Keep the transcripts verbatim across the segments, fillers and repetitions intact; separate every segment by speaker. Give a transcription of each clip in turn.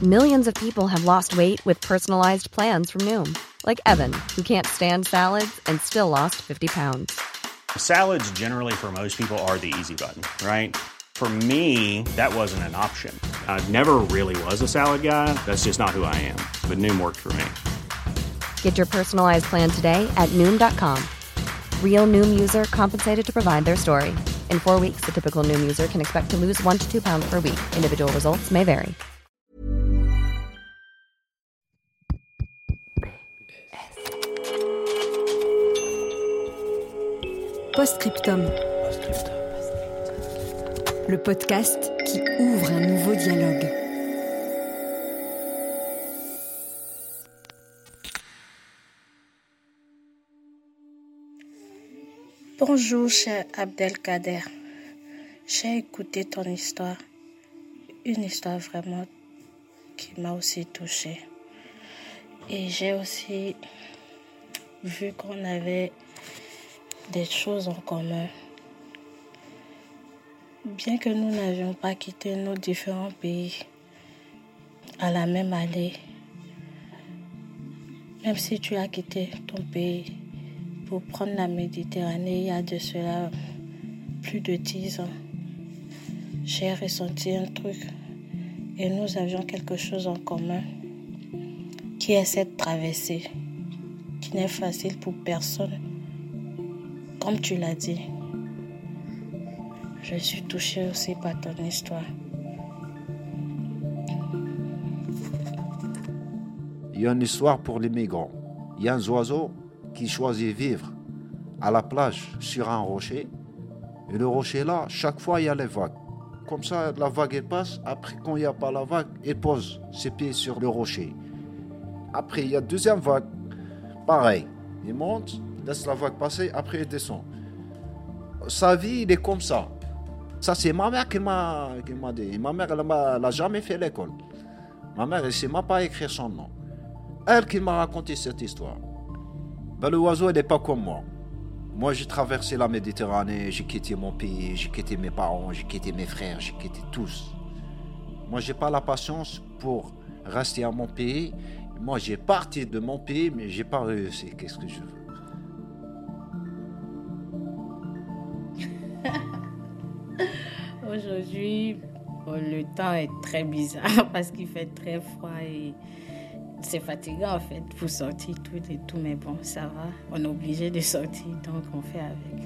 Speaker 1: Millions of people have lost weight with personalized plans from Noom. Like Evan, who can't stand salads and still lost fifty pounds.
Speaker 2: Salads generally for most people are the easy button, right? For me, that wasn't an option. I never really was a salad guy. That's just not who I am. But Noom worked for me.
Speaker 1: Get your personalized plan today at Noom dot com. Real Noom user compensated to provide their story. In four weeks, the typical Noom user can expect to lose one to two pounds per week. Individual results may vary.
Speaker 3: Postscriptum. Le podcast qui ouvre un nouveau dialogue.
Speaker 4: Bonjour, cher Abdelkader. J'ai écouté ton histoire. Une histoire vraiment qui m'a aussi touchée. Et j'ai aussi vu qu'on avait des choses en commun. Bien que nous n'avions pas quitté nos différents pays à la même année, même si tu as quitté ton pays pour prendre la Méditerranée il y a de cela plus de dix ans, j'ai ressenti un truc et nous avions quelque chose en commun qui est cette traversée qui n'est facile pour personne. Comme tu l'as dit, je suis touchée aussi par ton histoire.
Speaker 5: Il y a une histoire pour les migrants. Il y a un oiseau qui choisit vivre à la plage sur un rocher. Et le rocher là, chaque fois il y a les vagues. Comme ça, la vague elle passe. Après, quand il n'y a pas la vague, il pose ses pieds sur le rocher. Après, il y a deuxième vague. Pareil, il monte, laisse la vague passer, après il descend. Sa vie, il est comme ça. Ça, c'est ma mère qui m'a, qui m'a dit. Ma mère, elle n'a jamais fait l'école. Ma mère, elle ne sait même pas écrire son nom. Elle qui m'a raconté cette histoire. Ben, le oiseau, il n'est pas comme moi. Moi, j'ai traversé la Méditerranée, j'ai quitté mon pays, j'ai quitté mes parents, j'ai quitté mes frères, j'ai quitté tous. Moi, je n'ai pas la patience pour rester à mon pays. Moi, j'ai parti de mon pays, mais je n'ai pas réussi. Qu'est-ce que je veux?
Speaker 4: Aujourd'hui, bon, le temps est très bizarre parce qu'il fait très froid et c'est fatigant en fait pour sortir tout et tout, mais bon, ça va. On est obligé de sortir, donc on fait avec.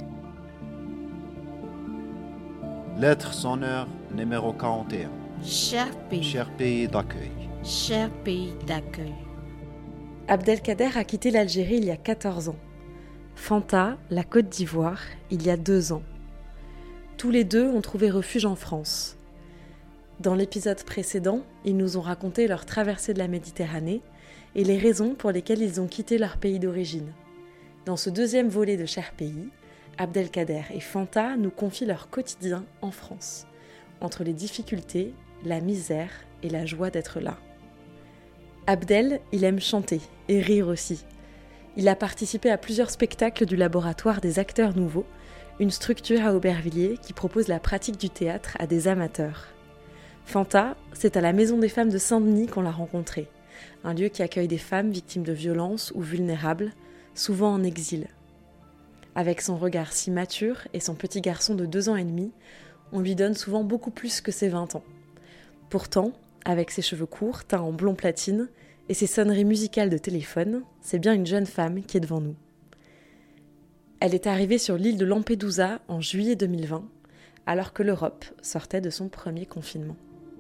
Speaker 5: Lettre sonneur numéro quarante et un.
Speaker 4: Cher pays.
Speaker 5: Cher pays d'accueil.
Speaker 4: Cher pays d'accueil.
Speaker 3: Abdelkader a quitté l'Algérie il y a quatorze ans. Fanta, la Côte d'Ivoire, il y a deux ans. Tous les deux ont trouvé refuge en France. Dans l'épisode précédent, ils nous ont raconté leur traversée de la Méditerranée et les raisons pour lesquelles ils ont quitté leur pays d'origine. Dans ce deuxième volet de Cher pays, Abdelkader et Fanta nous confient leur quotidien en France, entre les difficultés, la misère et la joie d'être là. Abdel, il aime chanter et rire aussi. Il a participé à plusieurs spectacles du laboratoire des acteurs nouveaux, une structure à Aubervilliers qui propose la pratique du théâtre à des amateurs. Fanta, c'est à la Maison des femmes de Saint-Denis qu'on l'a rencontrée, un lieu qui accueille des femmes victimes de violences ou vulnérables, souvent en exil. Avec son regard si mature et son petit garçon de deux ans et demi, on lui donne souvent beaucoup plus que ses vingt ans. Pourtant, avec ses cheveux courts, teints en blond platine, et ses sonneries musicales de téléphone, c'est bien une jeune femme qui est devant nous. Elle est arrivée sur l'île de Lampedusa en juillet deux mille vingt, alors que l'Europe sortait de son premier confinement.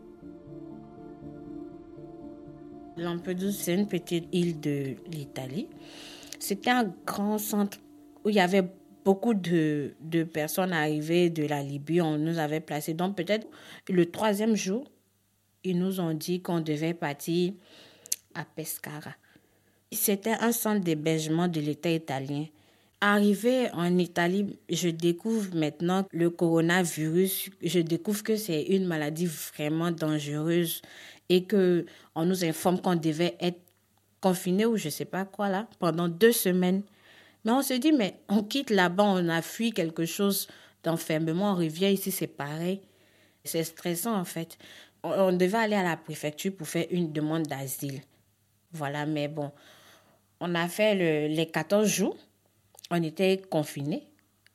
Speaker 4: Lampedusa, c'est une petite île de l'Italie. C'était un grand centre où il y avait beaucoup de, de personnes arrivées de la Libye. On nous avait placés. Donc peut-être le troisième jour, ils nous ont dit qu'on devait partir à Pescara. C'était un centre d'hébergement de l'État italien. Arrivé en Italie, je découvre maintenant le coronavirus. Je découvre que c'est une maladie vraiment dangereuse et qu'on nous informe qu'on devait être confiné ou je ne sais pas quoi là, pendant deux semaines. Mais on se dit, mais on quitte là-bas, on a fui quelque chose d'enfermement, on revient ici, c'est pareil. C'est stressant en fait. on, on devait aller à la préfecture pour faire une demande d'asile. Voilà, mais bon, on a fait le, les quatorze jours, on était confinés.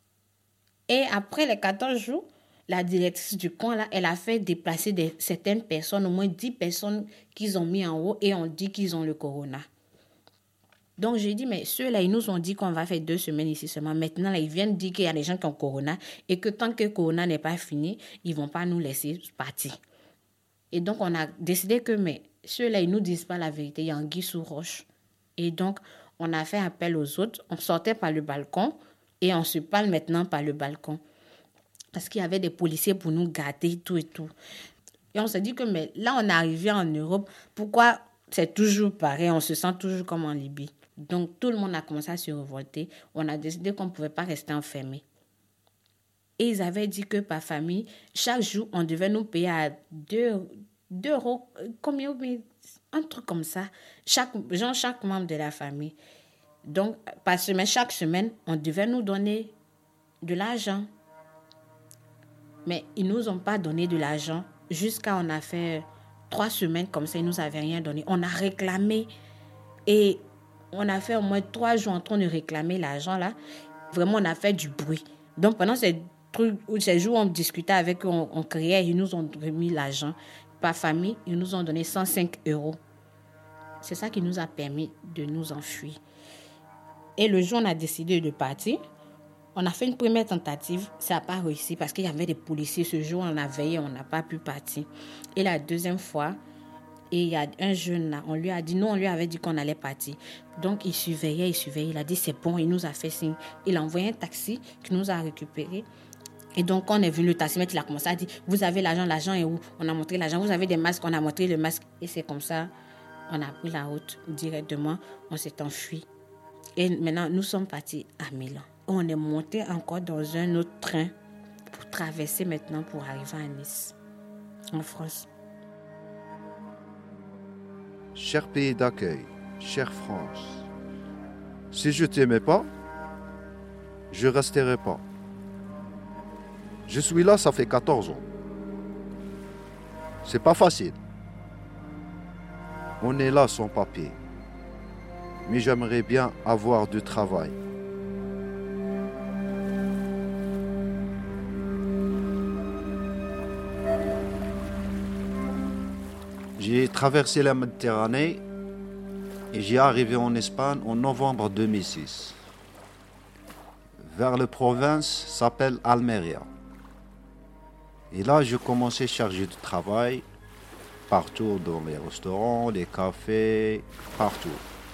Speaker 4: Et après les quatorze jours, la directrice du camp, là, elle a fait déplacer des, certaines personnes, au moins dix personnes qu'ils ont mis en haut et on dit qu'ils ont le corona. Donc, j'ai dit, mais ceux-là, ils nous ont dit qu'on va faire deux semaines ici seulement. Maintenant, là, ils viennent dire qu'il y a des gens qui ont corona et que tant que le corona n'est pas fini, ils ne vont pas nous laisser partir. Et donc, on a décidé que, mais ceux-là, ils ne nous disent pas la vérité. Il y a anguille sous roche. Et donc, on a fait appel aux autres. On sortait par le balcon et on se parle maintenant par le balcon. Parce qu'il y avait des policiers pour nous garder, tout et tout. Et on s'est dit que, mais là, on est arrivé en Europe. Pourquoi c'est toujours pareil? On se sent toujours comme en Libye. Donc, tout le monde a commencé à se révolter. On a décidé qu'on ne pouvait pas rester enfermés. Et ils avaient dit que par famille, chaque jour, on devait nous payer à deux euros, combien, un truc comme ça, chaque, genre chaque membre de la famille. Donc, par semaine, chaque semaine, on devait nous donner de l'argent. Mais ils ne nous ont pas donné de l'argent jusqu'à on a fait trois semaines comme ça, ils ne nous avaient rien donné. On a réclamé et on a fait au moins trois jours en train de réclamer l'argent là. Vraiment, on a fait du bruit. Donc, pendant ces, trucs, ces jours où on discutait avec eux, on, on criait, ils nous ont remis l'argent. Par famille, ils nous ont donné cent cinq euros. C'est ça qui nous a permis de nous enfuir. Et le jour où on a décidé de partir, on a fait une première tentative, ça n'a pas réussi parce qu'il y avait des policiers. Ce jour, on a veillé, on n'a pas pu partir. Et la deuxième fois, et il y a un jeune là, on lui a dit, non, on lui avait dit qu'on allait partir. Donc, il surveillait, il surveillait, il a dit, c'est bon, il nous a fait signe. Il a envoyé un taxi qui nous a récupérés. Et donc, quand on est venu, le taximètre, il a commencé à dire, vous avez l'argent, l'argent est où? On a montré l'argent, vous avez des masques, on a montré le masque. Et c'est comme ça, on a pris la route directement, on s'est enfui. Et maintenant, nous sommes partis à Milan. On est monté encore dans un autre train pour traverser maintenant pour arriver à Nice, en France.
Speaker 5: Cher pays d'accueil, chère France, si je t'aimais pas, je resterai pas. Je suis là, ça fait quatorze ans. C'est pas facile. On est là sans papier. Mais j'aimerais bien avoir du travail. J'ai traversé la Méditerranée et j'ai arrivé en Espagne en novembre deux mille six. Vers la province s'appelle Almeria. Et là, je commençais à charger de travail partout dans les restaurants, les cafés, partout.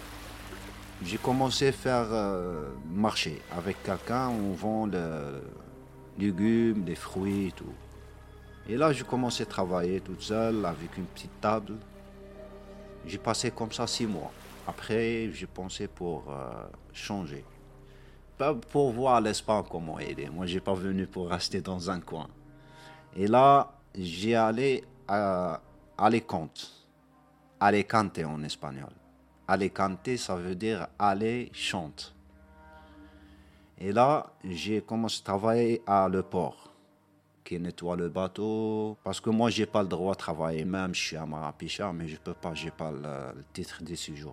Speaker 5: J'ai commencé à faire euh, marché avec quelqu'un, on vend les légumes, les fruits et tout. Et là, j'ai commencé à travailler toute seule avec une petite table. J'ai passé comme ça six mois. Après, j'ai pensé pour euh, changer. Pas pour voir l'Espagne comment elle est. Moi, je n'ai pas venu pour rester dans un coin. Et là, j'ai allé à Alicante. Alicante en espagnol. Alicante, ça veut dire aller chante. Et là, j'ai commencé à travailler à le port, qui nettoie le bateau. Parce que moi, je n'ai pas le droit de travailler, même je suis à Marapicha, mais je ne peux pas, je n'ai pas le, le titre de séjour.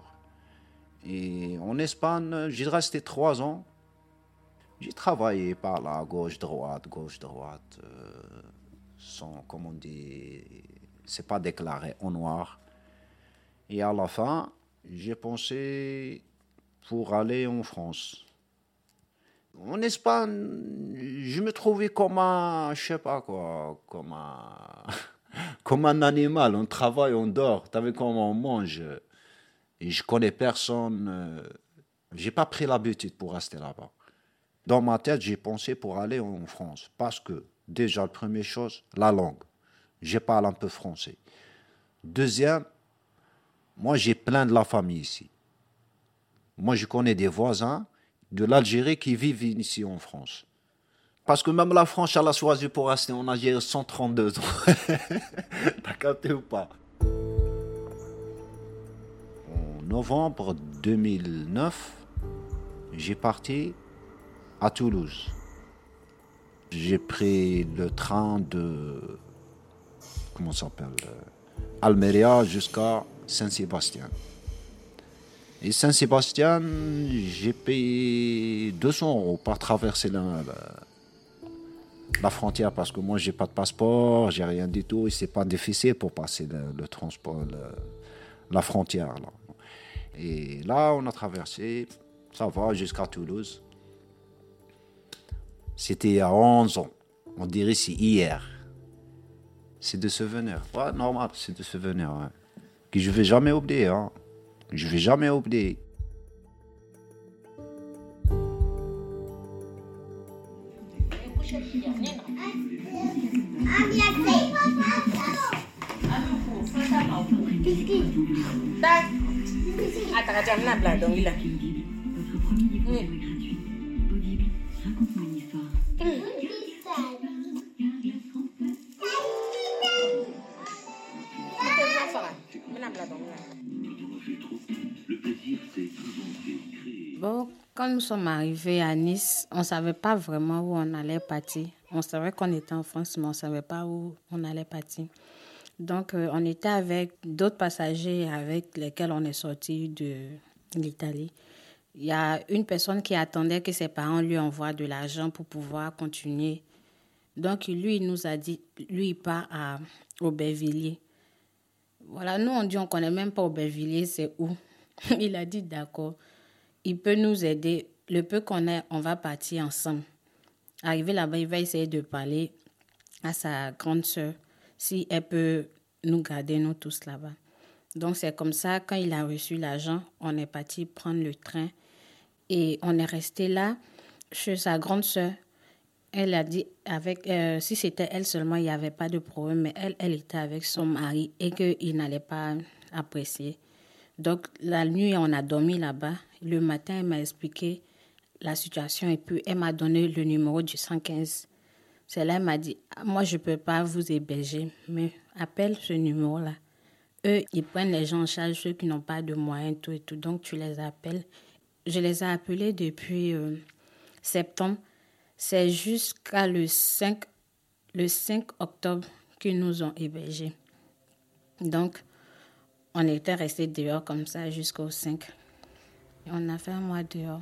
Speaker 5: Et en Espagne, j'ai resté trois ans. J'ai travaillé par là, gauche, droite, gauche, droite, euh, sans, comme on dit, c'est pas déclaré en noir. Et à la fin, j'ai pensé pour aller en France. En Espagne, je me trouvais comme un, je sais pas quoi, comme un, comme un animal. On travaille, on dort. T'as vu comment on mange. Et je connais personne. Euh, j'ai pas pris l'habitude pour rester là-bas. Dans ma tête, j'ai pensé pour aller en France. Parce que, déjà, la première chose, la langue. Je parle un peu français. Deuxième, moi, j'ai plein de la famille ici. Moi, je connais des voisins de l'Algérie qui vivent ici en France. Parce que même la France, elle a choisi pour rester en Algérie cent trente-deux ans. T'as capté ou pas? En novembre deux mille neuf, j'ai parti à Toulouse. J'ai pris le train de comment ça s'appelle, euh, Almeria jusqu'à Saint-Sébastien. Et Saint-Sébastien, j'ai payé deux cents euros pour traverser la, la, la frontière parce que moi, j'ai pas de passeport, j'ai rien du tout et c'est pas difficile pour passer le, le transport, le, la frontière. Là. Et là, on a traversé, ça va, jusqu'à Toulouse. C'était il y a onze ans. On dirait c'est hier. C'est des souvenirs. Ouais, normal, c'est des souvenirs. Ouais. Que je vais jamais oublier. Hein. Je vais jamais oublier.
Speaker 4: Bon, quand nous sommes arrivés à Nice, on ne savait pas vraiment où on allait partir. On savait qu'on était en France, mais on ne savait pas où on allait partir. Donc, euh, on était avec d'autres passagers avec lesquels on est sorti de l'Italie. Il y a une personne qui attendait que ses parents lui envoient de l'argent pour pouvoir continuer. Donc, lui, il nous a dit, lui, il part à Aubervilliers. Voilà, nous, on dit, on ne connaît même pas Aubervilliers, c'est où? Il a dit, d'accord, il peut nous aider. Le peu qu'on ait, on va partir ensemble. Arrivé là-bas, il va essayer de parler à sa grande sœur, si elle peut nous garder, nous tous là-bas. Donc, c'est comme ça, quand il a reçu l'argent, on est parti prendre le train. Et on est resté là, chez sa grande sœur. Elle a dit, avec, euh, si c'était elle seulement, il n'y avait pas de problème. Mais elle, elle était avec son mari et qu'il n'allait pas apprécier. Donc, la nuit, on a dormi là-bas. Le matin, elle m'a expliqué la situation et puis elle m'a donné le numéro du cent quinze. C'est là, elle m'a dit, moi, je ne peux pas vous héberger, mais appelle ce numéro-là. Eux, ils prennent les gens en charge, ceux qui n'ont pas de moyens, tout et tout. Donc, tu les appelles. Je les ai appelés depuis euh, septembre. C'est jusqu'à le cinq, le cinq octobre qu'ils nous ont hébergés. Donc, on était restés dehors comme ça jusqu'au cinq. On a fait un mois dehors.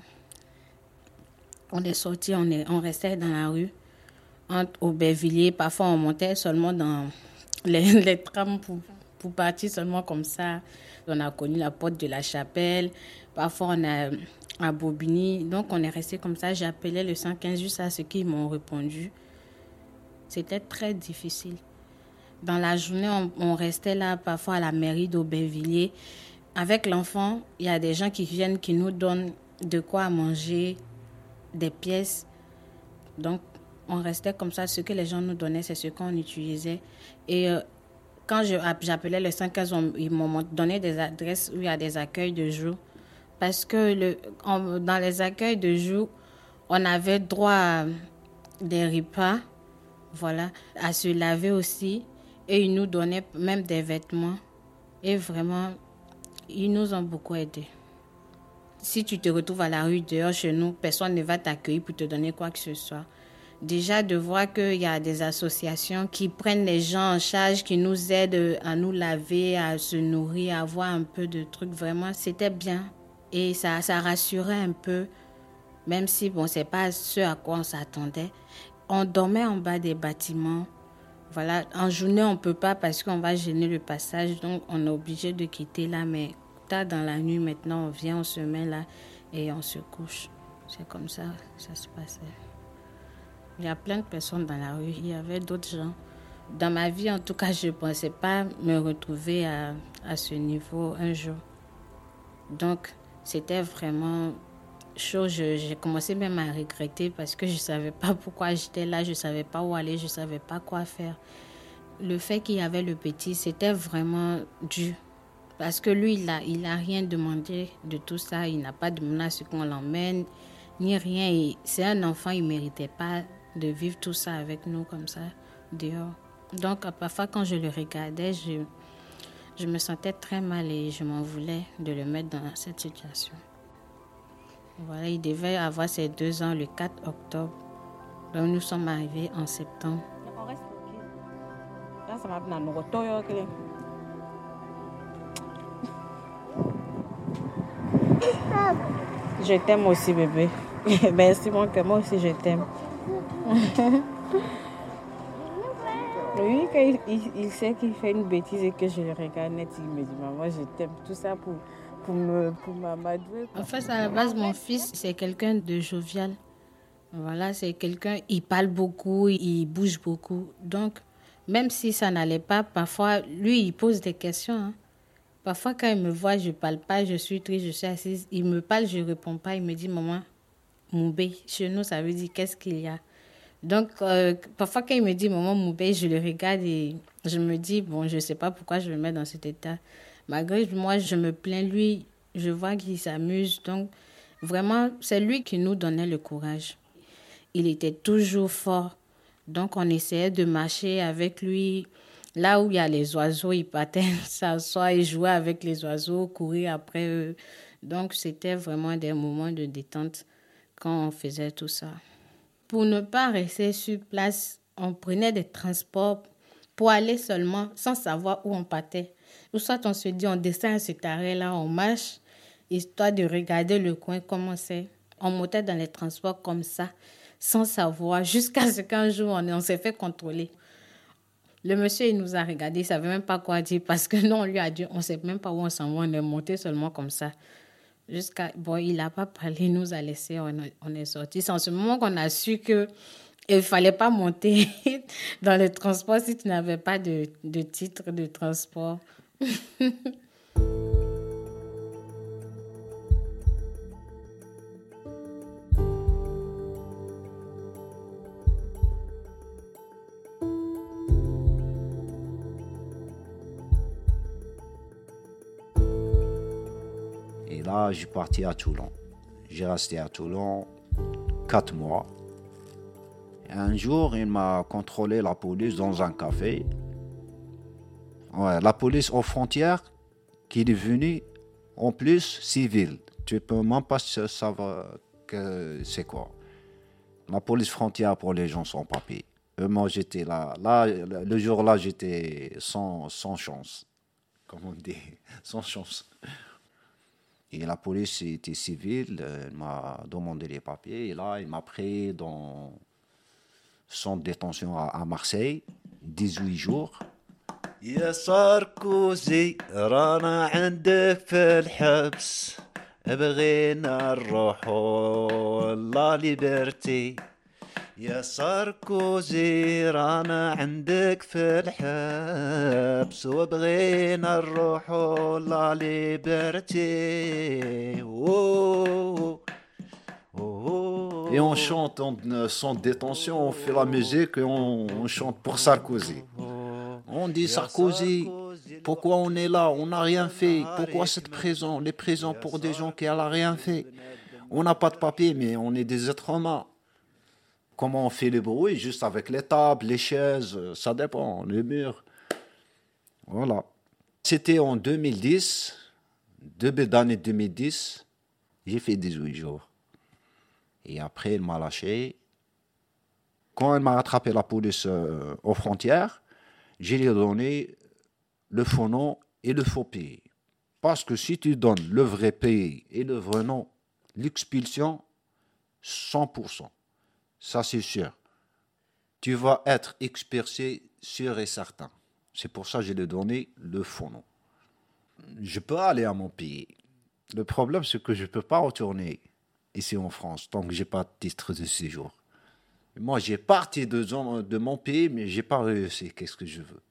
Speaker 4: On est sortis, on, est, on restait dans la rue, entre Aubervilliers. Parfois, on montait seulement dans les, les trams pour, pour partir seulement comme ça. On a connu la porte de la Chapelle. Parfois, on a à Bobigny. Donc, on est resté comme ça. J'appelais le cent quinze juste à ce qu'ils m'ont répondu. C'était très difficile. Dans la journée, on, on restait là, parfois à la mairie d'Aubervilliers. Avec l'enfant, il y a des gens qui viennent, qui nous donnent de quoi manger, des pièces. Donc, on restait comme ça. Ce que les gens nous donnaient, c'est ce qu'on utilisait. Et euh, quand je, j'appelais le cent quinze, on, ils m'ont donné des adresses où il y a des accueils de jour. Parce que le, on, dans les accueils de jour, on avait droit à des repas, voilà, à se laver aussi. Et ils nous donnaient même des vêtements. Et vraiment, ils nous ont beaucoup aidés. Si tu te retrouves à la rue dehors chez nous, personne ne va t'accueillir pour te donner quoi que ce soit. Déjà, de voir qu'il y a des associations qui prennent les gens en charge, qui nous aident à nous laver, à se nourrir, à avoir un peu de trucs, vraiment, c'était bien. Et ça, ça rassurait un peu, même si, bon, c'est pas ce à quoi on s'attendait. On dormait en bas des bâtiments. Voilà, en journée, on ne peut pas parce qu'on va gêner le passage, donc on est obligé de quitter là, mais tard dans la nuit, maintenant, on vient, on se met là et on se couche. C'est comme ça, ça se passait. Il y a plein de personnes dans la rue, il y avait d'autres gens. Dans ma vie, en tout cas, je ne pensais pas me retrouver à, à ce niveau un jour. Donc, c'était vraiment chaud. Je, j'ai commencé même à regretter parce que je ne savais pas pourquoi j'étais là, je ne savais pas où aller, je ne savais pas quoi faire. Le fait qu'il y avait le petit, c'était vraiment dur. Parce que lui, il n'a il a rien demandé de tout ça. Il n'a pas demandé à ce qu'on l'emmène, ni rien. Et c'est un enfant, il ne méritait pas de vivre tout ça avec nous comme ça, dehors. Donc, parfois, quand je le regardais, je, je me sentais très mal et je m'en voulais de le mettre dans cette situation. Voilà, il devait avoir ses deux ans le quatre octobre. Donc, nous sommes arrivés en septembre.
Speaker 6: On reste bloqué. Dans
Speaker 4: Je t'aime aussi, bébé. Merci, mon cœur. Moi aussi, je t'aime. Oui, quand il, il, il sait qu'il fait une bêtise et que je le regarde net, il me dit, maman, je t'aime. Tout ça pour, pour, me, pour m'amadouer. En fait, à la base, mon fils, c'est quelqu'un de jovial. Voilà, c'est quelqu'un, il parle beaucoup, il bouge beaucoup. Donc, même si ça n'allait pas, parfois, lui, il pose des questions. Hein. Parfois, quand il me voit, je ne parle pas, je suis triste, je suis assise. Il me parle, je ne réponds pas. Il me dit, maman, Moubé. Chez nous, ça veut dire qu'est-ce qu'il y a. Donc, euh, parfois, quand il me dit maman Moubé, je le regarde et je me dis, bon, je ne sais pas pourquoi je me mets dans cet état. Malgré moi, je me plains, lui, je vois qu'il s'amuse. Donc, vraiment, c'est lui qui nous donnait le courage. Il était toujours fort. Donc, on essayait de marcher avec lui. Là où il y a les oiseaux, il partait s'asseoir et jouer avec les oiseaux, courir après eux. Donc, c'était vraiment des moments de détente quand on faisait tout ça. Pour ne pas rester sur place, on prenait des transports pour aller seulement sans savoir où on partait. Ou soit on se dit, on descend à cet arrêt-là, on marche, histoire de regarder le coin, comment c'est. On montait dans les transports comme ça, sans savoir, jusqu'à ce qu'un jour, on, on s'est fait contrôler. Le monsieur, il nous a regardé, il ne savait même pas quoi dire, parce que nous, on lui a dit, on ne sait même pas où on s'en va, on est monté seulement comme ça. Jusqu'à, bon, il n'a pas parlé, il nous a laissé, on, on est sorti. C'est en ce moment qu'on a su qu'il ne fallait pas monter dans le transport si tu n'avais pas de, de titre de transport.
Speaker 5: Et là, j'ai parti à Toulon. J'ai resté à Toulon quatre mois. Et un jour, il m'a contrôlé la police dans un café. Ouais, la police aux frontières qui est devenue en plus civile. Tu peux même pas savoir que c'est quoi. La police frontière pour les gens sans papier. Et moi, j'étais là. Là, le jour-là, j'étais sans, sans chance. Comme on dit, sans chance. Et la police était civile, elle m'a demandé les papiers. Et là, il m'a pris dans son détention à, à Marseille, dix-huit jours. يا ساركوزي رانا عندك في الحبس بغينا نروحوا لا ليبرتي يا ساركوزي رانا عندك في الحبس وبغينا نروحوا لا ليبرتي. Et on chante, on, sans détention, on fait la musique et on, on chante pour Sarkozy. On dit Sarkozy, pourquoi on est là? On n'a rien fait. Pourquoi cette prison? Les prisons pour des gens qui n'ont rien fait. On n'a pas de papier, mais on est des êtres humains. Comment on fait les bruits? Juste avec les tables, les chaises, ça dépend, les murs. Voilà. C'était en deux mille dix, début d'année deux mille dix, j'ai fait dix-huit jours. Et après, il m'a lâché. Quand il m'a rattrapé la police euh, aux frontières, je lui ai donné le faux nom et le faux pays. Parce que si tu donnes le vrai pays et le vrai nom, l'expulsion, cent pour cent. Ça, c'est sûr. Tu vas être expulsé sûr et certain. C'est pour ça que je lui ai donné le faux nom. Je peux aller à mon pays. Le problème, c'est que je ne peux pas retourner ici en France tant que je n'ai pas de titre de séjour. Moi, j'ai parti de, de mon pays, mais je n'ai pas réussi. Qu'est-ce que je veux?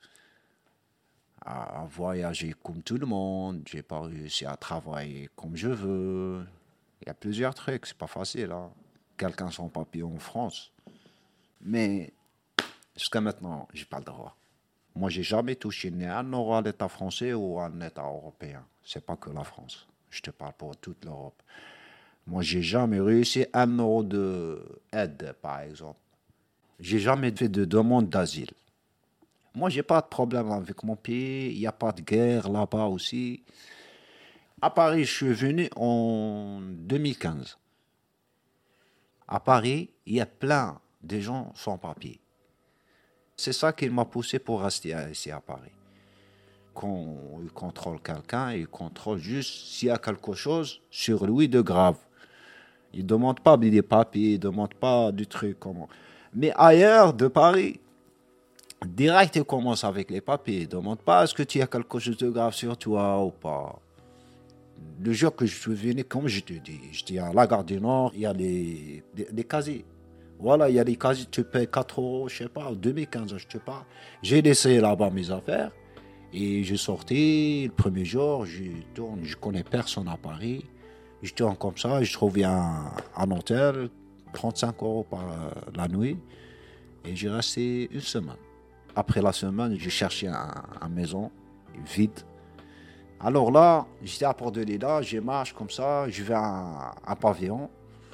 Speaker 5: À voyager comme tout le monde. Je n'ai pas réussi à travailler comme je veux. Il y a plusieurs trucs, c'est pas facile. Hein? Quelqu'un sans papier en France. Mais jusqu'à maintenant, je n'ai pas le droit. Moi, je n'ai jamais touché ni un euro à l'État français ou à l'État européen. Ce n'est pas que la France. Je te parle pour toute l'Europe. Moi, j'ai jamais réussi un euro d'aide, par exemple. J'ai jamais fait de demande d'asile. Moi, j'ai pas de problème avec mon pays. Il n'y a pas de guerre là-bas aussi. À Paris, je suis venu en deux mille quinze. À Paris, il y a plein de gens sans papier. C'est ça qui m'a poussé pour rester ici à Paris. Quand il contrôle quelqu'un, il contrôle juste s'il y a quelque chose sur lui de grave. Il ne demande pas des papiers, il ne demande pas du truc. Comment. Mais ailleurs de Paris, direct, il commence avec les papiers. Il ne demande pas est-ce que tu as quelque chose de grave sur toi ou pas. Le jour que je suis venu, comme je te dis, j'étais à la gare du Nord, il y a les, les, les casiers. Voilà, il y a les casiers, tu payes quatre euros, je ne sais pas, deux mille quinze, je ne sais pas. J'ai laissé là-bas mes affaires et je sortais le premier jour, je tourne, je ne connais personne à Paris. Je tourne comme ça, je trouve un, un hôtel, trente-cinq euros par la nuit et j'ai resté une semaine. Après la semaine, j'ai cherché une maison vide. Alors là, j'étais à Port-de-Lila, je marche comme ça, je vais à un pavillon.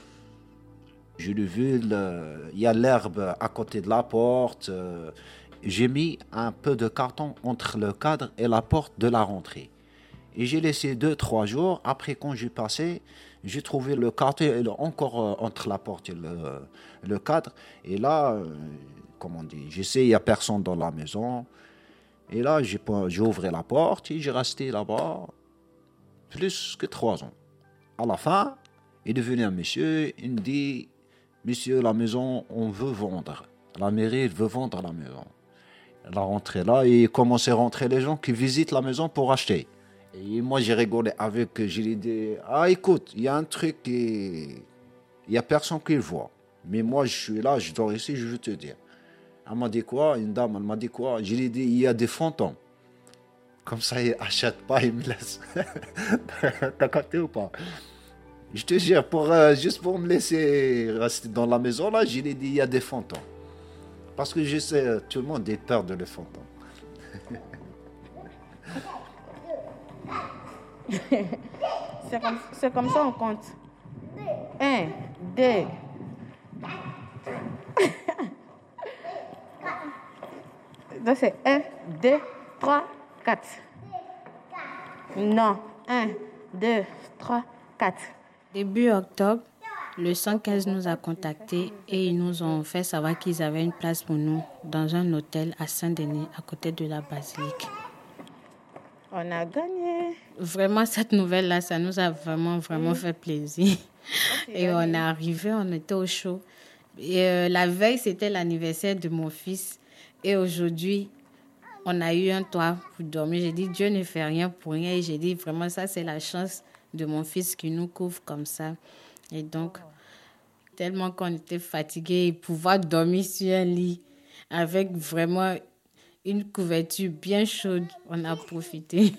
Speaker 5: Je l'ai vu, le, il y a l'herbe à côté de la porte. Euh, j'ai mis un peu de carton entre le cadre et la porte de la rentrée. Et j'ai laissé deux, trois jours. Après, quand j'ai passé, j'ai trouvé le carton encore euh, entre la porte et le, le cadre. Et là, euh, comment on dit, j'essaie, il n'y a personne dans la maison. Et là, j'ai, j'ai ouvert la porte et j'ai resté là-bas plus que trois ans. À la fin, il est venu un monsieur, il me dit, monsieur, la maison, on veut vendre. La mairie veut vendre la maison. Il a rentré là et il commençait à rentrer les gens qui visitent la maison pour acheter. Et moi, j'ai rigolé avec, je lui ai dit, ah écoute, il y a un truc qui... Il n'y a personne qui le voit. Mais moi, je suis là, je dors ici, je veux te dire. Elle m'a dit quoi? Une dame, elle m'a dit quoi? Je lui ai dit, il y a des fantômes. Comme ça, il n'achète pas, il me laisse. T'as capté ou pas? Je te jure, pour, euh, juste pour me laisser rester dans la maison, là, je lui ai dit, il y a des fantômes. Parce que je sais, tout le monde a peur de les fantômes.
Speaker 4: c'est, comme, c'est comme ça on compte. Un, deux. Donc c'est un, deux, trois, quatre. Non, un, deux, trois, quatre. Début octobre, le cent quinze nous a contactés et ils nous ont fait savoir qu'ils avaient une place pour nous dans un hôtel à Saint-Denis, à côté de la basilique. On a gagné. Vraiment, cette nouvelle-là, ça nous a vraiment, vraiment mmh. fait plaisir. Oh, et on est arrivé, on était au chaud. Et euh, la veille, c'était l'anniversaire de mon fils. Et aujourd'hui, on a eu un toit pour dormir. J'ai dit, Dieu ne fait rien pour rien. Et j'ai dit, vraiment, ça, c'est la chance de mon fils qui nous couvre comme ça. Et donc, tellement qu'on était fatigués, pouvoir dormir sur un lit avec vraiment une couverture bien chaude, on a profité.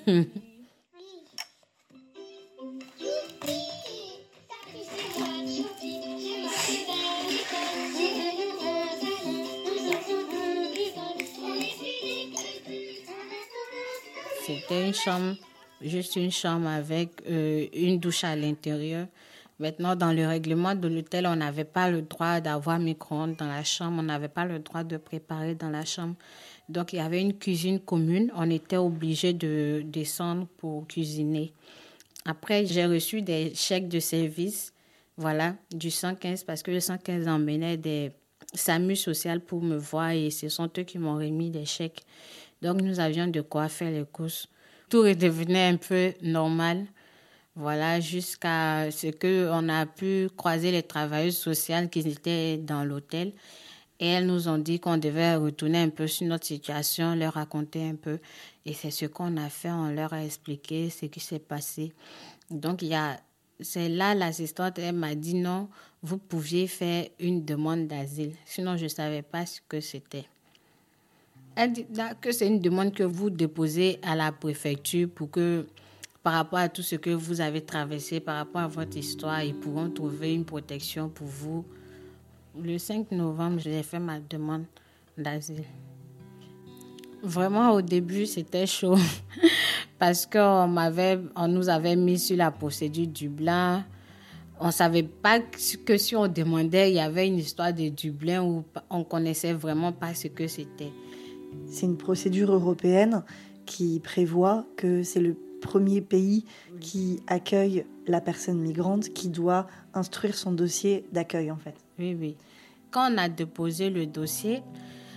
Speaker 4: C'était une chambre, juste une chambre avec euh, une douche à l'intérieur. Maintenant, dans le règlement de l'hôtel, on n'avait pas le droit d'avoir micro-ondes dans la chambre. On n'avait pas le droit de préparer dans la chambre. Donc, il y avait une cuisine commune. On était obligés de descendre pour cuisiner. Après, j'ai reçu des chèques de service, voilà, du cent quinze, parce que le cent quinze emmenait des SAMU social pour me voir et ce sont eux qui m'ont remis des chèques. Donc, nous avions de quoi faire les courses. Tout redevenait un peu normal. Voilà, jusqu'à ce qu'on a pu croiser les travailleuses sociales qui étaient dans l'hôtel. Et elles nous ont dit qu'on devait retourner un peu sur notre situation, leur raconter un peu. Et c'est ce qu'on a fait, on leur a expliqué ce qui s'est passé. Donc, il y a, c'est là l'assistante, elle m'a dit non, vous pouviez faire une demande d'asile. Sinon, je ne savais pas ce que c'était. Elle dit que c'est une demande que vous déposez à la préfecture pour que, par rapport à tout ce que vous avez traversé, par rapport à votre histoire, ils pourront trouver une protection pour vous. Le cinq novembre, j'ai fait ma demande d'asile. Vraiment, au début, c'était chaud parce qu'on m'avait, on nous avait mis sur la procédure Dublin. On ne savait pas que si on demandait, il y avait une histoire de Dublin où on ne connaissait vraiment pas ce que c'était.
Speaker 3: C'est une procédure européenne qui prévoit que c'est le premier pays qui accueille la personne migrante qui doit instruire son dossier d'accueil, en fait.
Speaker 4: Oui, oui. Quand on a déposé le dossier,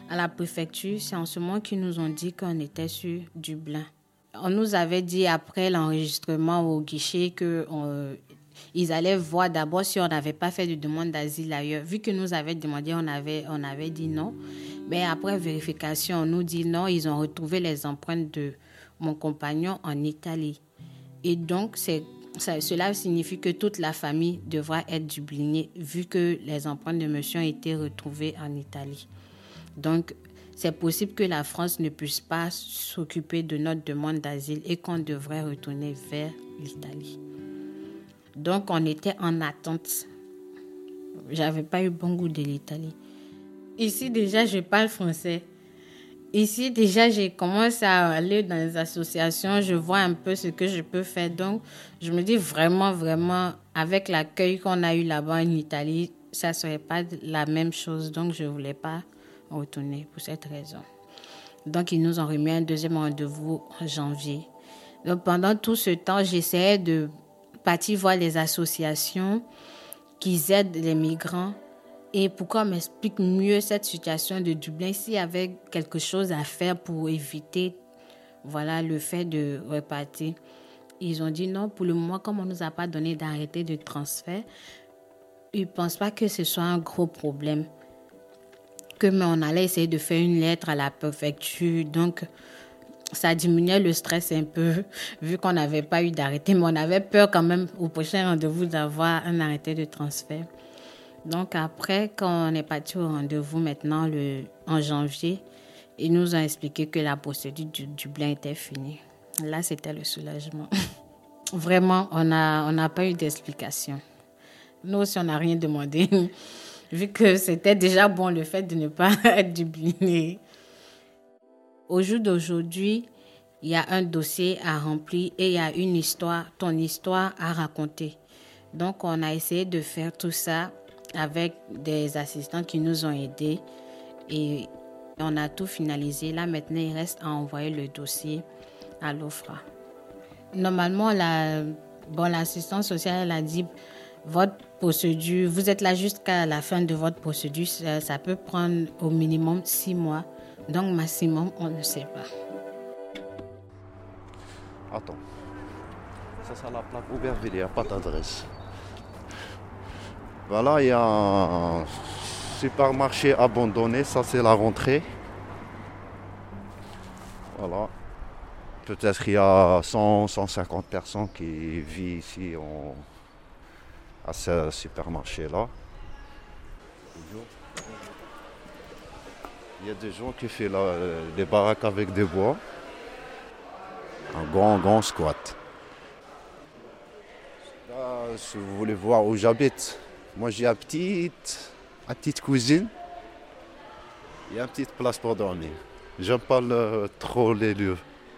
Speaker 4: à la préfecture, c'est en ce moment qu'ils nous ont dit qu'on était sur Dublin. On nous avait dit après l'enregistrement au guichet qu'ils allaient voir d'abord si on n'avait pas fait de demande d'asile ailleurs. Vu que nous avaient demandé, on avait, on avait dit non. Mais après vérification, on nous dit non, ils ont retrouvé les empreintes de mon compagnon en Italie. Et donc, c'est, ça, cela signifie que toute la famille devra être dublinée, vu que les empreintes de monsieur ont été retrouvées en Italie. Donc, c'est possible que la France ne puisse pas s'occuper de notre demande d'asile et qu'on devrait retourner vers l'Italie. Donc, on était en attente. J'avais pas eu bon goût de l'Italie. Ici, déjà, je parle français. Ici, déjà, j'ai commencé à aller dans les associations. Je vois un peu ce que je peux faire. Donc, je me dis vraiment, vraiment, avec l'accueil qu'on a eu là-bas en Italie, ça ne serait pas la même chose. Donc, je ne voulais pas retourner pour cette raison. Donc, ils nous ont remis un deuxième rendez-vous en janvier. Donc, pendant tout ce temps, j'essayais de partir voir les associations qui aident les migrants et pourquoi on m'explique mieux cette situation de Dublin s'il y avait quelque chose à faire pour éviter voilà, le fait de repartir. Ils ont dit non, pour le moment, comme on ne nous a pas donné d'arrêté de transfert, ils ne pensent pas que ce soit un gros problème. Que, mais on allait essayer de faire une lettre à la préfecture. Donc, ça diminuait le stress un peu, vu qu'on n'avait pas eu d'arrêté. Mais on avait peur quand même au prochain rendez-vous d'avoir un arrêté de transfert. Donc, après, quand on est parti au rendez-vous maintenant, le, en janvier, ils nous ont expliqué que la procédure du Dublin était finie. Là, c'était le soulagement. Vraiment, on n'a on n'a pas eu d'explication. Nous aussi, on n'a rien demandé. Vu que c'était déjà bon le fait de ne pas être dubliné. Au jour d'aujourd'hui, il y a un dossier à remplir et il y a une histoire, ton histoire à raconter. Donc, on a essayé de faire tout ça avec des assistants qui nous ont aidés et on a tout finalisé. Là, maintenant, il reste à envoyer le dossier à l'O F R A. Normalement, la, bon, l'assistante sociale elle a dit votre procédure, vous êtes là jusqu'à la fin de votre procédure, ça, ça peut prendre au minimum six mois. Donc, maximum, on ne sait pas.
Speaker 5: Attends. Ça, c'est la plaque Aubervilliers, il n'y a pas d'adresse. Voilà, il y a un supermarché abandonné, ça c'est la rentrée. Voilà. Peut-être qu'il y a cent à cent cinquante personnes qui vivent ici en... à ce supermarché-là. Il y a des gens qui font la, des baraques avec des bois. Un grand, grand squat. Là, si vous voulez voir où j'habite, moi j'ai une petite, une petite cuisine. Il y a une petite place pour dormir. J'aime pas le, trop les lieux.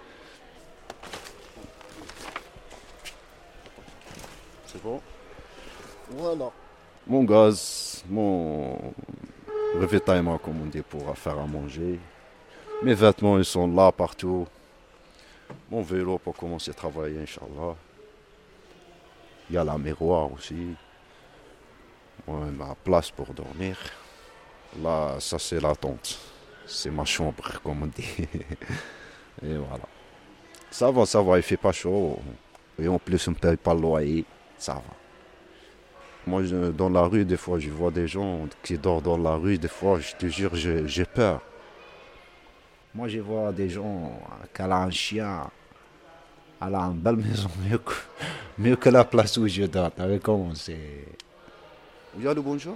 Speaker 5: C'est bon? Voilà. Mon gaz, mon ravitaillement, comme on dit, pour faire à manger. Mes vêtements, ils sont là partout. Mon vélo pour commencer à travailler, Inch'Allah. Il y a la miroir aussi. Ouais, ma place pour dormir. Là, ça c'est la tente. C'est ma chambre, comme on dit. Et voilà. Ça va, ça va, il fait pas chaud. Et en plus, on ne paye pas le loyer. Ça va. Moi, je, dans la rue, des fois, je vois des gens qui dorment dans la rue. Des fois, je te jure, j'ai, j'ai peur. Moi, je vois des gens qui ont un chien. Elle a une belle maison, mieux que, mieux que la place où je dors. Avec comment c'est... Oui, allô, bonjour.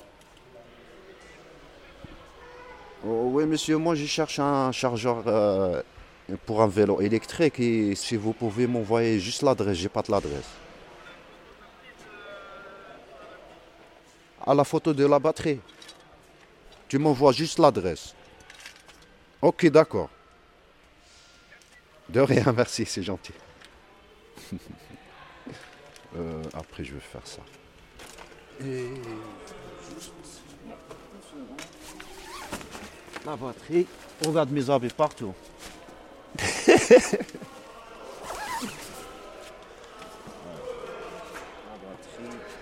Speaker 5: Oh, oui, monsieur, moi, je cherche un chargeur euh, pour un vélo électrique. Et si vous pouvez m'envoyer juste l'adresse, j'ai pas de l'adresse. À la photo de la batterie. Tu m'envoies juste l'adresse. Ok, d'accord. De rien, merci, c'est gentil. euh, après, je vais faire ça. Et juste la batterie. On regarde mes habits partout.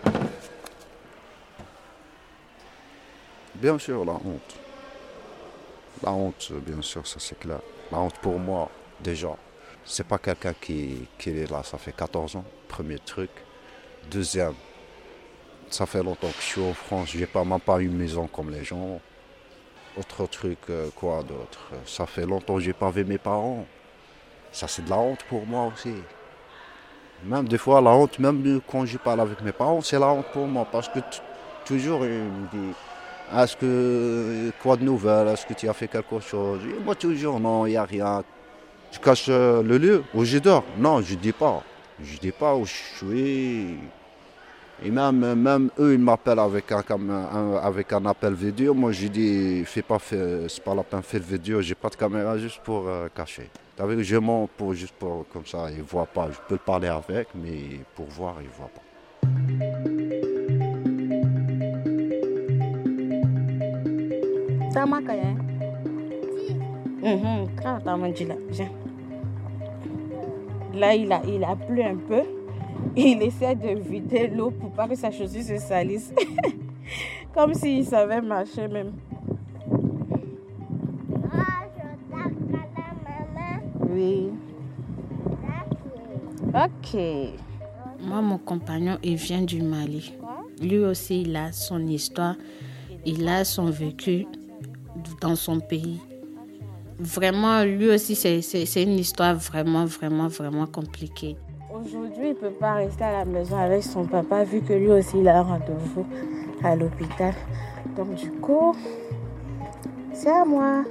Speaker 5: Bien sûr, la honte. La honte, bien sûr, ça c'est clair. La honte pour moi, déjà, c'est pas quelqu'un qui, qui est là, ça fait quatorze ans, premier truc. Deuxième, ça fait longtemps que je suis en France, j'ai pas, même pas une maison comme les gens. Autre truc, euh, quoi d'autre? Ça fait longtemps que j'ai pas vu mes parents. Ça c'est de la honte pour moi aussi. Même des fois, la honte, même quand je parle avec mes parents, c'est la honte pour moi. Parce que t- toujours, ils me disent, est-ce que, quoi de nouvelle, est-ce que tu as fait quelque chose? Et moi toujours, non, il n'y a rien. Je cache euh, le lieu où je dors. Non, je ne dis pas. Je ne dis pas où je suis. Et même, même eux, ils m'appellent avec un, comme un- avec un appel vidéo. Moi, je dis, fais pas, fais- c'est pas la peine, fais le vidéo. J'ai pas de caméra juste pour euh, cacher. T'as vu, je mens pour, juste pour, comme ça, ils voient pas. Je peux le parler avec, mais pour voir, ils voient pas.
Speaker 4: Sama kaya? Mhm, quand t'as mangé là, viens. Là, il a, il a plu un peu. Il essaie de vider l'eau pour pas que sa chaussure se salisse. Comme s'il savait marcher même. Oui. Ok. Moi, mon compagnon, il vient du Mali. Lui aussi, il a son histoire. Il a son vécu dans son pays. Vraiment, lui aussi, c'est, c'est, c'est une histoire vraiment, vraiment, vraiment compliquée. Aujourd'hui, il ne peut pas rester à la maison avec son papa vu que lui aussi, il a un rendez-vous à l'hôpital. Donc, du coup, c'est à moi.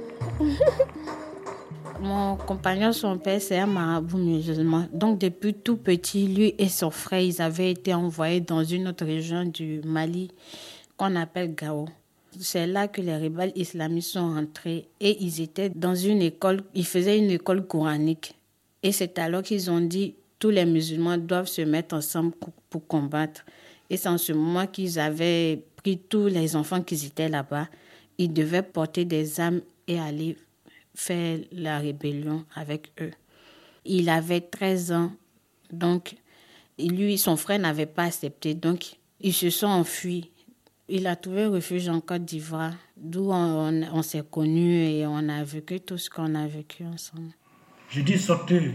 Speaker 4: Mon compagnon, son père, c'est un marabout musulman. Donc, depuis tout petit, lui et son frère, ils avaient été envoyés dans une autre région du Mali qu'on appelle Gao. C'est là que les rebelles islamistes sont rentrés et ils étaient dans une école, ils faisaient une école coranique. Et c'est alors qu'ils ont dit, tous les musulmans doivent se mettre ensemble pour, pour combattre. Et c'est en ce moment qu'ils avaient pris tous les enfants qui étaient là-bas. Ils devaient porter des armes et aller faire la rébellion avec eux. Il avait treize ans, donc lui, son frère n'avait pas accepté, donc ils se sont enfuis. Il a trouvé refuge en Côte d'Ivoire, d'où on, on, on s'est connus et on a vécu tout ce qu'on a vécu ensemble.
Speaker 6: Je dis sortez.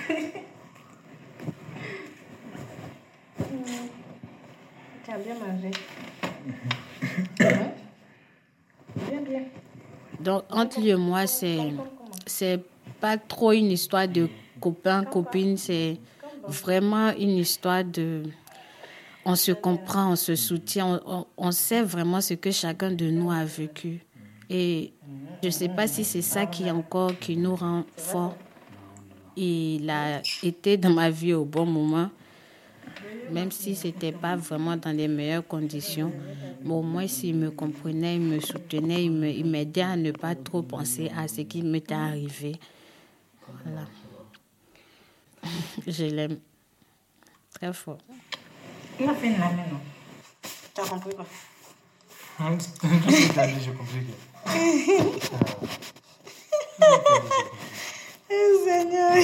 Speaker 4: Tu as bien mangé. Bien, bien. Donc, entre lui et moi, c'est, c'est pas trop une histoire de copain, copine, c'est vraiment une histoire de... On se comprend, on se soutient, on, on, on sait vraiment ce que chacun de nous a vécu. Et je ne sais pas si c'est ça qui encore qui nous rend forts. Il a été dans ma vie au bon moment, même si ce n'était pas vraiment dans les meilleures conditions. Mais au moins, s'il me comprenait, il me soutenait, il, me, il m'aidait à ne pas trop penser à ce qui m'était arrivé. Voilà. Je l'aime très fort.
Speaker 6: Il a fait une lamine, non?
Speaker 4: Tu as compris quoi?
Speaker 6: Tout ce que tu as dit, j'ai compris.
Speaker 4: Seigneur.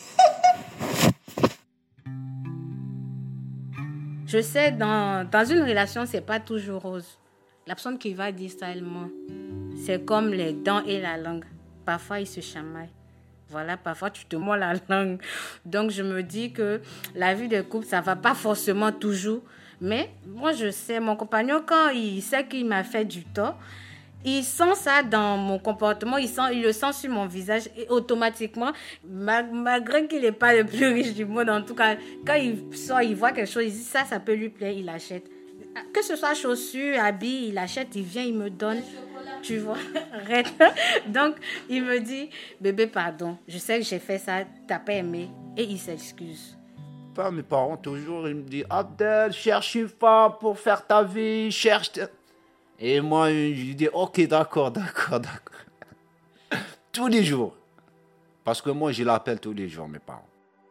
Speaker 4: Je sais, dans, dans une relation, c'est pas toujours rose. La personne qui va dire ça, elle ment. C'est comme les dents et la langue. Parfois, ils se chamaillent. Voilà, parfois, tu te mords la langue. Donc, je me dis que la vie de couple, ça va pas forcément toujours. Mais moi, je sais, mon compagnon, quand il sait qu'il m'a fait du tort, il sent ça dans mon comportement, il, sent, il le sent sur mon visage et automatiquement, malgré qu'il n'est pas le plus riche du monde, en tout cas, quand il sort, il voit quelque chose, il dit ça, ça peut lui plaire, il achète. Que ce soit chaussures, habits, il achète, il vient, il me donne, tu vois. Donc, il me dit, bébé, pardon, je sais que j'ai fait ça, t'as pas aimé, et il s'excuse.
Speaker 5: Pas mes parents, toujours, ils me disent, Abdel, cherche une femme pour faire ta vie, cherche... Et moi, je dis, ok, d'accord, d'accord, d'accord. Tous les jours. Parce que moi, je l'appelle tous les jours, mes parents.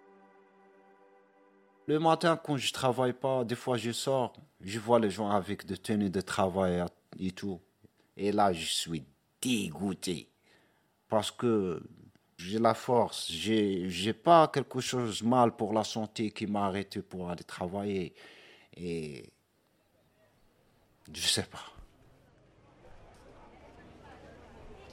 Speaker 5: Le matin, quand je ne travaille pas, des fois, je sors, je vois les gens avec des tenues de travail et tout. Et là, je suis dégoûté. Parce que j'ai la force, j'ai, j'ai pas quelque chose de mal pour la santé qui m'a arrêté pour aller travailler. Et je sais pas.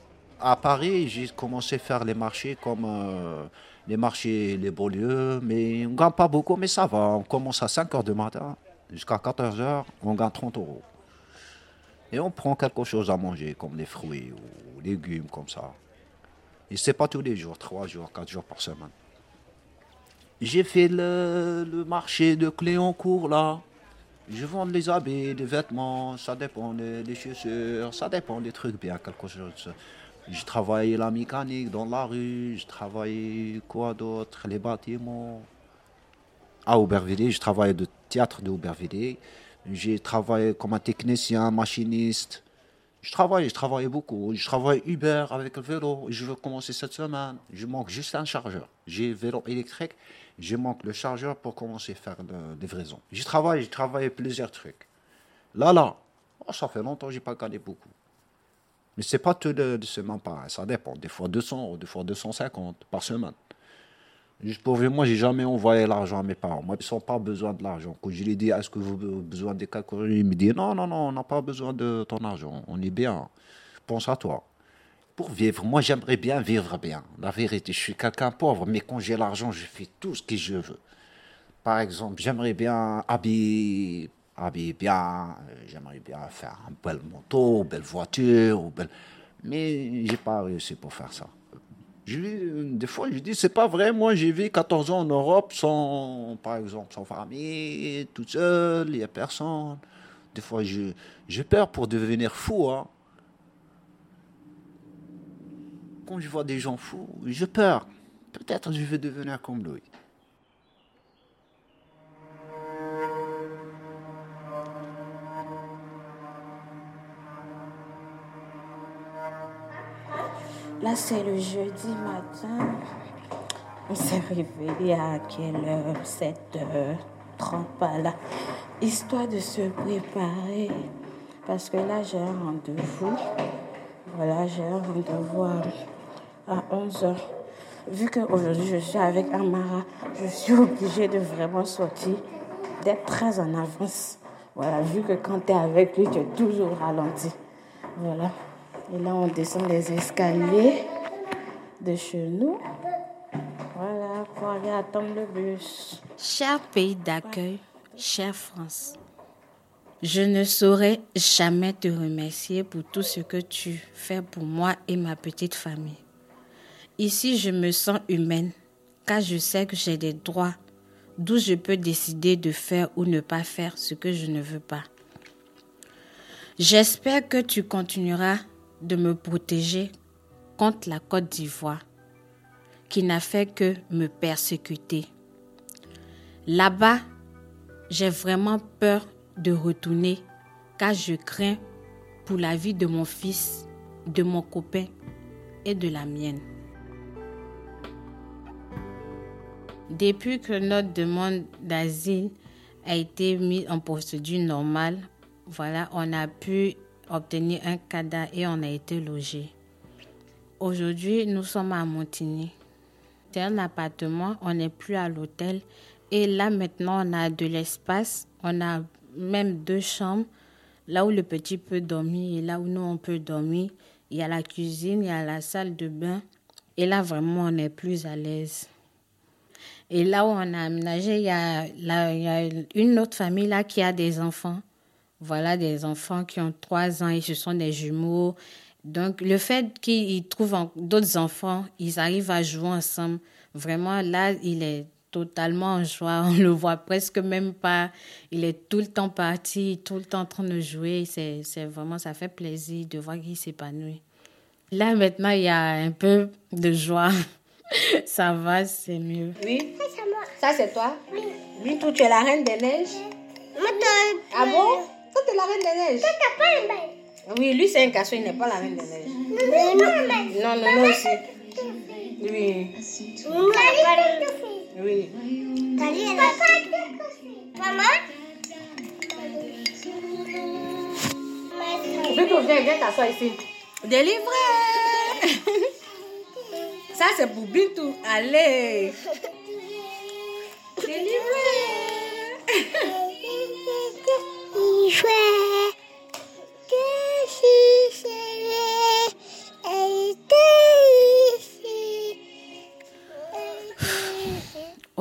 Speaker 5: À Paris, j'ai commencé à faire les marchés comme euh, les marchés, les beaux lieux, mais on ne gagne pas beaucoup, mais ça va. On commence à cinq heures du matin jusqu'à quatorze heures, on gagne trente euros. Et on prend quelque chose à manger, comme des fruits ou légumes, comme ça. Et c'est pas tous les jours, trois jours, quatre jours par semaine. J'ai fait le, le marché de Cléoncourt, là. Je vends les habits, les vêtements, ça dépend des, des chaussures, ça dépend des trucs bien, quelque chose. Je travaille la mécanique dans la rue, je travaille quoi d'autre, les bâtiments. À Aubervilliers, je travaille de théâtre de Aubervilliers. J'ai travaillé comme un technicien, machiniste. Je travaille, je travaille beaucoup. Je travaille Uber avec le vélo. Je veux commencer cette semaine. Je manque juste un chargeur. J'ai vélo électrique. Je manque le chargeur pour commencer à faire la livraison. Je travaille, je travaille plusieurs trucs. Là, là, oh, ça fait longtemps que je n'ai pas gagné beaucoup. Mais ce n'est pas tout de, de semaine pareil. Ça dépend. Des fois deux cents, des fois deux cent cinquante par semaine. Juste pour vous, moi, je n'ai jamais envoyé l'argent à mes parents. Moi, ils n'ont pas besoin de l'argent. Quand je lui dis, est-ce que vous avez besoin de quelque chose, ils me disent, non, non, non, on n'a pas besoin de ton argent. On est bien. Pense à toi. Pour vivre, moi, j'aimerais bien vivre bien. La vérité, je suis quelqu'un pauvre, mais quand j'ai l'argent, je fais tout ce que je veux. Par exemple, j'aimerais bien habiller, habiller bien. J'aimerais bien faire une belle moto, une belle voiture. Une belle... Mais je n'ai pas réussi pour faire ça. Je, des fois, je dis, c'est pas vrai, moi j'ai vécu quatorze ans en Europe sans, par exemple, sans famille, toute seule, il n'y a personne. Des fois, je, j'ai peur pour devenir fou. Hein. Quand je vois des gens fous, j'ai peur. Peut-être je vais devenir comme lui.
Speaker 4: Là, c'est le jeudi matin. On s'est réveillé à quelle heure? sept heures trente par là. Histoire de se préparer. Parce que là, j'ai un rendez-vous. Voilà, j'ai un rendez-vous à, à onze heures. Vu qu'aujourd'hui, je suis avec Amara, je suis obligée de vraiment sortir, d'être très en avance. Voilà, vu que quand tu es avec lui, tu es toujours ralenti. Voilà. Et là, on descend les escaliers de chez nous. Voilà, pour aller attendre le bus. Cher pays d'accueil, chère France, je ne saurais jamais te remercier pour tout ce que tu fais pour moi et ma petite famille. Ici, je me sens humaine, car je sais que j'ai des droits, d'où je peux décider de faire ou ne pas faire ce que je ne veux pas. J'espère que tu continueras de me protéger contre la Côte d'Ivoire, qui n'a fait que me persécuter. Là-bas, j'ai vraiment peur de retourner, car je crains pour la vie de mon fils, de mon copain et de la mienne. Depuis que notre demande d'asile a été mise en procédure normale, voilà, on a pu obtenir un C A D A et on a été logé. Aujourd'hui, nous sommes à Montigny. C'est un appartement, on n'est plus à l'hôtel. Et là, maintenant, on a de l'espace. On a même deux chambres. Là où le petit peut dormir et là où nous, on peut dormir. Il y a la cuisine, il y a la salle de bain. Et là, vraiment, on est plus à l'aise. Et là où on a aménagé, il y a, là, il y a une autre famille là qui a des enfants. Voilà, des enfants qui ont trois ans et ce sont des jumeaux. Donc, le fait qu'ils trouvent d'autres enfants, ils arrivent à jouer ensemble. Vraiment, là, il est totalement en joie. On le voit presque même pas. Il est tout le temps parti, tout le temps en train de jouer. C'est, c'est vraiment, ça fait plaisir de voir qu'il s'épanouit. Là, maintenant, il y a un peu de joie. Ça va, c'est mieux.
Speaker 7: Oui. Ça, c'est toi? Oui. Lui, toi, tu es la reine des neiges? Ah bon? Toi, tu es la reine des neiges? Toi, tu n'es pas une belle. Oui, lui, c'est un garçon, il n'est pas la reine des neiges. Non, non, non, non, aussi. Oui. Oui. Maman? Viens, viens, viens t'asseoir ici. Délivré! Ça, c'est pour Bintou. Allez! Délivré! Que si c'est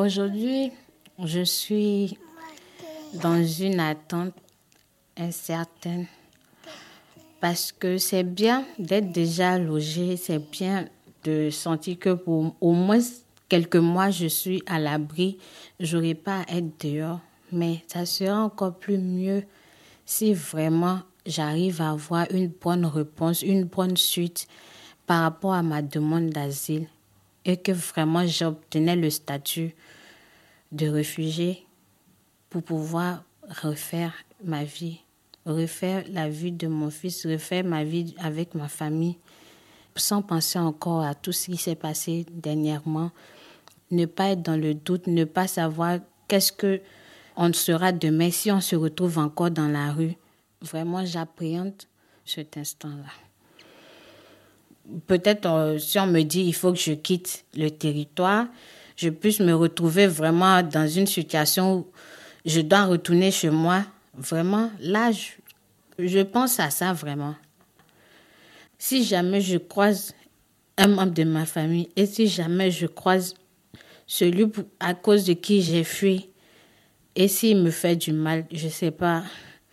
Speaker 4: Aujourd'hui, je suis dans une attente incertaine parce que c'est bien d'être déjà logé, c'est bien de sentir que pour au moins quelques mois, je suis à l'abri, je n'aurai pas à être dehors. Mais ça sera encore plus mieux si vraiment j'arrive à avoir une bonne réponse, une bonne suite par rapport à ma demande d'asile et que vraiment j'obtenais le statut de réfugié pour pouvoir refaire ma vie, refaire la vie de mon fils, refaire ma vie avec ma famille, sans penser encore à tout ce qui s'est passé dernièrement, ne pas être dans le doute, ne pas savoir qu'est-ce que on sera demain si on se retrouve encore dans la rue. Vraiment, j'appréhende cet instant-là. Peut-être euh, si on me dit il faut que je quitte le territoire, je puisse me retrouver vraiment dans une situation où je dois retourner chez moi. Vraiment, là, je, je pense à ça vraiment. Si jamais je croise un membre de ma famille et si jamais je croise celui à cause de qui j'ai fui et s'il me fait du mal, je ne sais pas.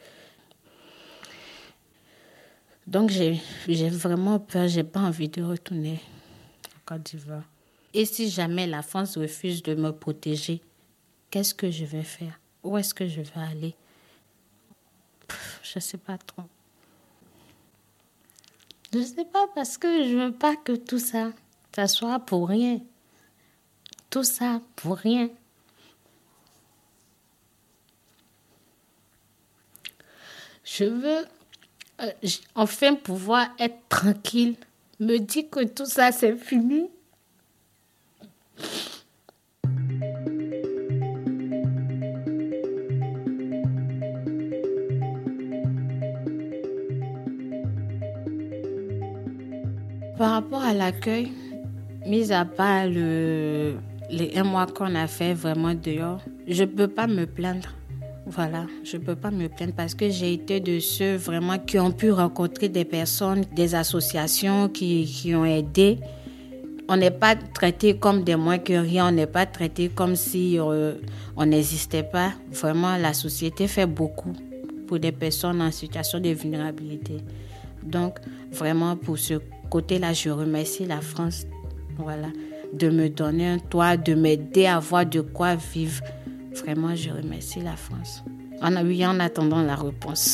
Speaker 4: Donc, j'ai, j'ai vraiment peur, je n'ai pas envie de retourner en Côte d'Ivoire. Et si jamais la France refuse de me protéger, qu'est-ce que je vais faire? Où est-ce que je vais aller? Pff, je ne sais pas trop. Je ne sais pas parce que je ne veux pas que tout ça, ça soit pour rien. Tout ça pour rien. Je veux euh, enfin pouvoir être tranquille, me dire que tout ça c'est fini. Par rapport à l'accueil, mis à part le, les un mois qu'on a fait vraiment dehors, je ne peux pas me plaindre. Voilà, je ne peux pas me plaindre parce que j'ai été de ceux vraiment qui ont pu rencontrer des personnes, des associations qui, qui ont aidé. On n'est pas traité comme des moins que rien, on n'est pas traité comme si euh, on n'existait pas. Vraiment, la société fait beaucoup pour des personnes en situation de vulnérabilité. Donc, vraiment, pour ce côté-là, je remercie la France, voilà, de me donner un toit, de m'aider à avoir de quoi vivre. Vraiment, je remercie la France. En, oui, en attendant la réponse.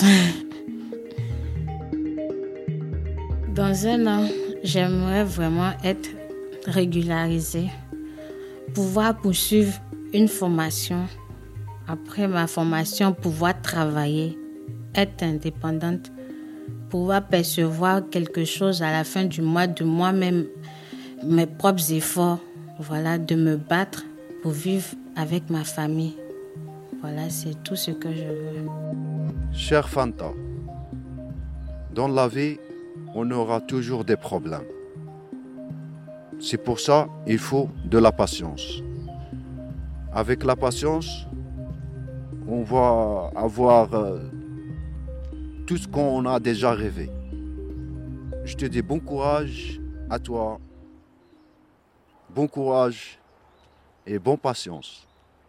Speaker 4: Dans un an, j'aimerais vraiment être régularisée, pouvoir poursuivre une formation. Après ma formation, pouvoir travailler, être indépendante, pouvoir percevoir quelque chose à la fin du mois de moi-même, mes propres efforts, voilà, de me battre pour vivre avec ma famille. Voilà, c'est tout ce que je veux.
Speaker 5: Chère Fanta, dans la vie, on aura toujours des problèmes. C'est pour ça qu'il faut de la patience. Avec la patience, on va avoir euh, tout ce qu'on a déjà rêvé. Je te dis bon courage à toi, bon courage et bonne patience.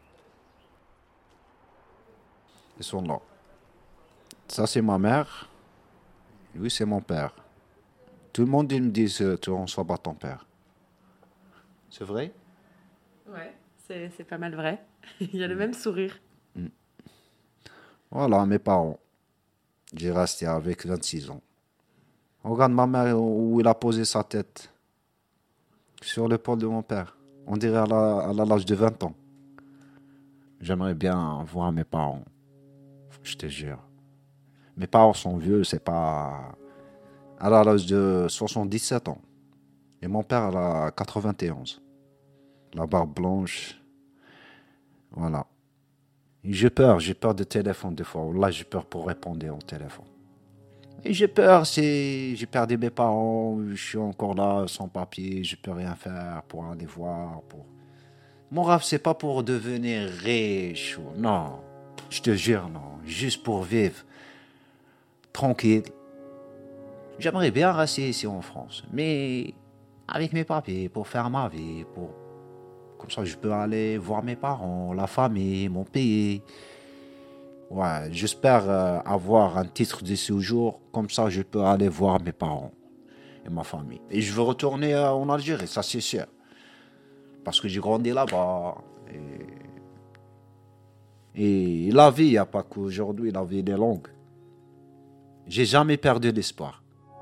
Speaker 5: Ils sont là. Ça, c'est ma mère. Lui, c'est mon père. Tout le monde il me dit que tu ne sois pas ton père. C'est vrai?
Speaker 3: Ouais, c'est, c'est pas mal vrai. Il y a le même sourire.
Speaker 5: Mm. Voilà, mes parents. J'ai resté avec vingt-six ans. Regarde ma mère où il a posé sa tête. Sur l'épaule de mon père. On dirait à, la, à l'âge de vingt ans. J'aimerais bien voir mes parents. Je te jure. Mes parents sont vieux, c'est pas... Elle a l'âge de soixante-dix-sept ans. Et mon père, elle a quatre-vingt-onze. La barbe blanche. Voilà. Et j'ai peur, j'ai peur de téléphone des fois. Là, j'ai peur pour répondre au téléphone. Et j'ai peur, c'est... J'ai perdu mes parents, je suis encore là, sans papier, je peux rien faire pour aller voir. Pour... Mon rêve, c'est pas pour devenir riche. Ou... Non, je te jure, non. Juste pour vivre tranquille. J'aimerais bien rester ici en France, mais avec mes papiers, pour faire ma vie, pour Comme ça, je peux aller voir mes parents, la famille, mon pays. Ouais, j'espère euh, avoir un titre de séjour. Comme ça, je peux aller voir mes parents et ma famille. Et je veux retourner euh, en Algérie, ça c'est sûr. Parce que j'ai grandi là-bas. Et, et la vie, il n'y a pas qu'aujourd'hui, la vie elle est longue. J'ai jamais perdu l'espoir.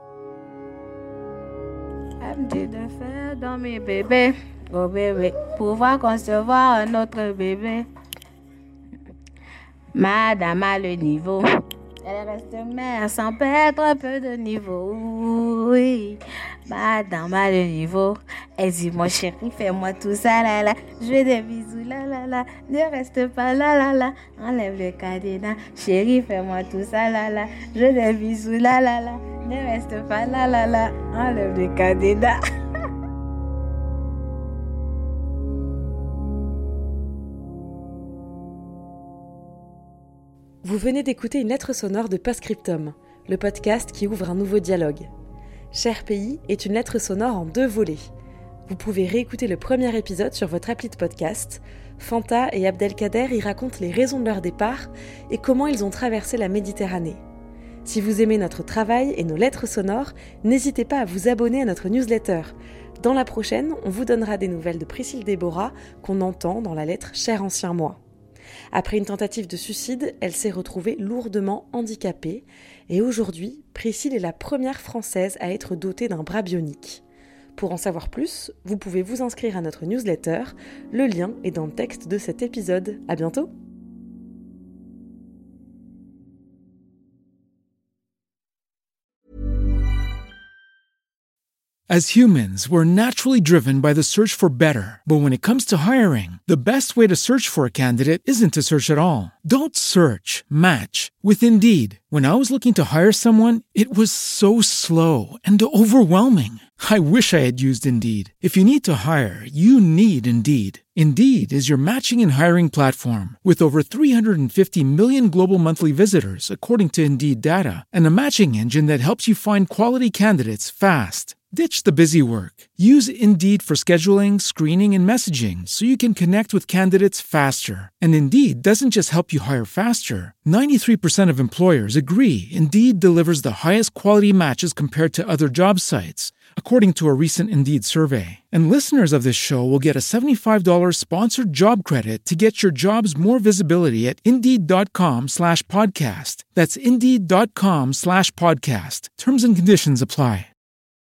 Speaker 7: Elle me dit de faire dans mes bébés, oh bébé, pouvoir concevoir un autre bébé. Madame a le niveau, elle reste mère sans perdre un peu de niveau. Oui, madame a le niveau. Elle dit mon chéri, fais-moi tout ça là là. Je veux des bisous là là là. Ne reste pas là là là. Enlève le cadenas. Chéri, fais-moi tout ça là là. Je veux des bisous là là là. Ne reste pas là là là. Enlève le cadenas.
Speaker 3: Vous venez d'écouter une lettre sonore de Postscriptum, le podcast qui ouvre un nouveau dialogue. Cher pays est une lettre sonore en deux volets. Vous pouvez réécouter le premier épisode sur votre appli de podcast. Fanta et Abdelkader y racontent les raisons de leur départ et comment ils ont traversé la Méditerranée. Si vous aimez notre travail et nos lettres sonores, n'hésitez pas à vous abonner à notre newsletter. Dans la prochaine, on vous donnera des nouvelles de Priscille Déborah qu'on entend dans la lettre « Cher ancien moi ». Après une tentative de suicide, elle s'est retrouvée lourdement handicapée et aujourd'hui, Priscille est la première Française à être dotée d'un bras bionique. Pour en savoir plus, vous pouvez vous inscrire à notre newsletter. Le lien est dans le texte de cet épisode. À bientôt!
Speaker 8: As humans, we're naturally driven by the search for better. But when it comes to hiring, the best way to search for a candidate isn't to search at all. Don't search, match with Indeed. When I was looking to hire someone, it was so slow and overwhelming. I wish I had used Indeed. If you need to hire, you need Indeed. Indeed is your matching and hiring platform with over three hundred fifty million global monthly visitors, according to Indeed data, and a matching engine that helps you find quality candidates fast. Ditch the busy work. Use Indeed for scheduling, screening, and messaging so you can connect with candidates faster. And Indeed doesn't just help you hire faster. ninety-three percent of employers agree Indeed delivers the highest quality matches compared to other job sites, according to a recent Indeed survey. And listeners of this show will get a seventy-five dollars sponsored job credit to get your jobs more visibility at Indeed.com slash podcast. That's Indeed.com slash podcast. Terms and conditions apply.